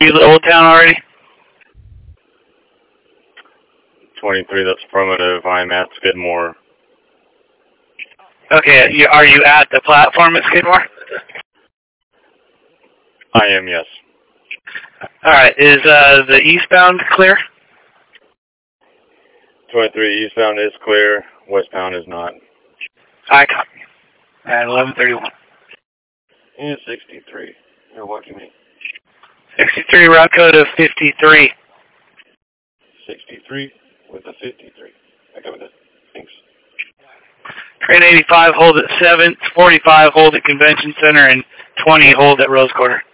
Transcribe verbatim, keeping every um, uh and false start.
You the Old Town already? twenty-three, that's affirmative. I'm at Skidmore. Okay, you, are you at the platform at Skidmore? I am, yes. Alright, is uh, the eastbound clear? twenty-three, eastbound is clear. Westbound is not. I copy. At eleven thirty-one. Yeah, sixty-three. You're watching me. sixty-three, route code of fifty-three. sixty-three with a fifty-three. I got it. Thanks. Train eighty-five, hold at seven. forty-five, hold at Convention Center. And twenty, hold at Rose Quarter.